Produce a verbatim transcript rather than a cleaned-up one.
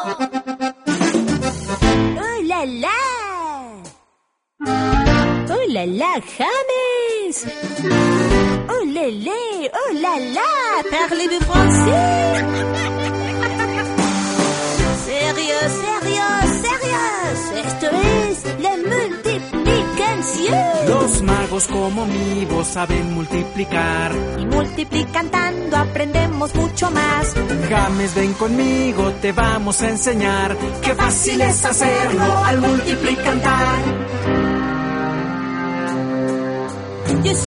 ¡Oh, la, la! ¡Oh, la, la, James! ¡Oh, la, la! ¡Oh, la, la! Parlez-vous français? ¡Sérieux, sérieux, sérieux! Esto es la multiplicación. Los magos como mi voz saben multiplicar. Y multiplicando aprendemos mucho más. James, ven conmigo, te vamos a enseñar. Qué fácil es hacerlo al multiplicar.